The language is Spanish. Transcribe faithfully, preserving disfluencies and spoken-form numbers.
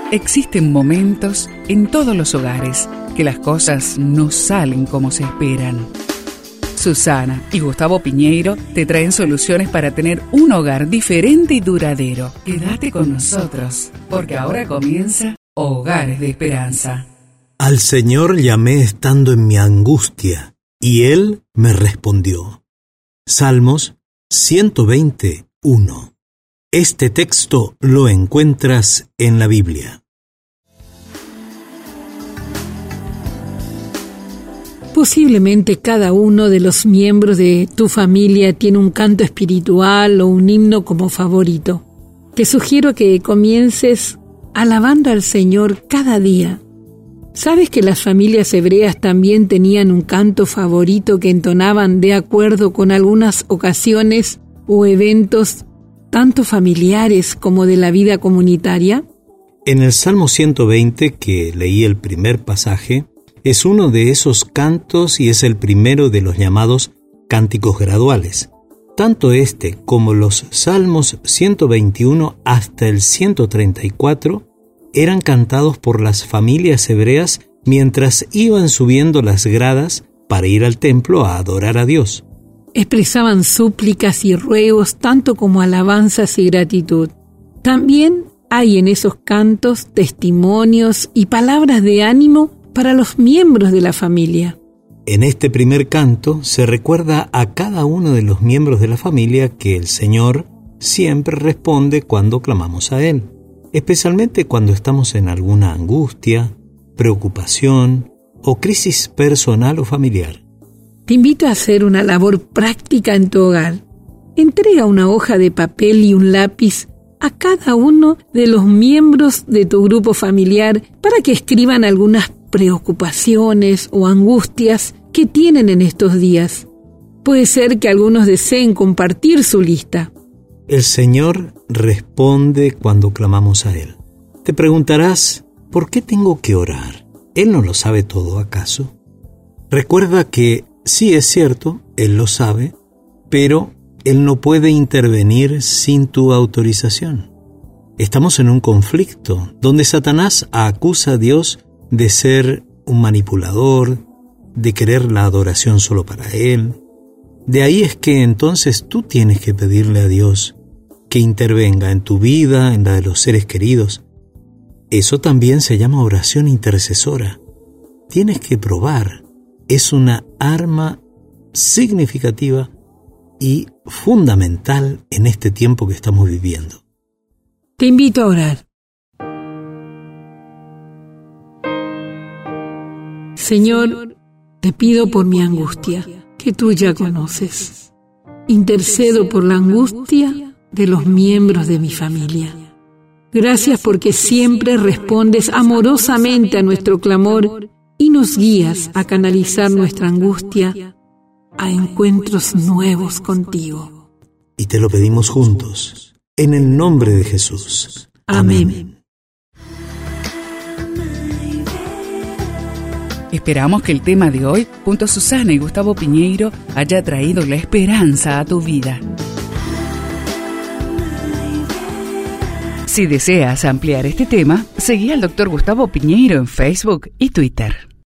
Existen momentos en todos los hogares que las cosas no salen como se esperan. Susana y Gustavo Piñeiro te traen soluciones para tener un hogar diferente y duradero. Quédate con nosotros, porque ahora comienza Hogares de Esperanza. Al Señor llamé estando en mi angustia, y Él me respondió. Salmos ciento veinte, uno. Este texto lo encuentras en la Biblia. Posiblemente cada uno de los miembros de tu familia tiene un canto espiritual o un himno como favorito. Te sugiero que comiences alabando al Señor cada día. ¿Sabes que las familias hebreas también tenían un canto favorito que entonaban de acuerdo con algunas ocasiones o eventos tanto familiares como de la vida comunitaria? En el Salmo ciento veinte, que leí el primer pasaje, es uno de esos cantos y es el primero de los llamados cánticos graduales. Tanto este como los Salmos ciento veintiuno hasta el ciento treinta y cuatro eran cantados por las familias hebreas mientras iban subiendo las gradas para ir al templo a adorar a Dios. Expresaban súplicas y ruegos, tanto como alabanzas y gratitud. También hay en esos cantos testimonios y palabras de ánimo para los miembros de la familia. En este primer canto se recuerda a cada uno de los miembros de la familia que el Señor siempre responde cuando clamamos a Él, especialmente cuando estamos en alguna angustia, preocupación o crisis personal o familiar. Te invito a hacer una labor práctica en tu hogar. Entrega una hoja de papel y un lápiz a cada uno de los miembros de tu grupo familiar para que escriban algunas preocupaciones o angustias que tienen en estos días. Puede ser que algunos deseen compartir su lista. El Señor responde cuando clamamos a Él. Te preguntarás, ¿por qué tengo que orar? ¿Él no lo sabe todo, acaso? Recuerda que sí es cierto, Él lo sabe, pero Él no puede intervenir sin tu autorización. Estamos en un conflicto donde Satanás acusa a Dios de ser un manipulador, de querer la adoración solo para Él. De ahí es que entonces tú tienes que pedirle a Dios que intervenga en tu vida, en la de los seres queridos. Eso también se llama oración intercesora. Tienes que probar. Es una arma significativa y fundamental en este tiempo que estamos viviendo. Te invito a orar. Señor, te pido por mi angustia, que tú ya conoces. Intercedo por la angustia de los miembros de mi familia. Gracias porque siempre respondes amorosamente a nuestro clamor y nos guías a canalizar nuestra angustia a encuentros nuevos contigo. Y te lo pedimos juntos, en el nombre de Jesús. Amén. Esperamos que el tema de hoy, junto a Susana y Gustavo Piñeiro, haya traído la esperanza a tu vida. Si deseas ampliar este tema, seguí al doctor Gustavo Piñeiro en Facebook y Twitter.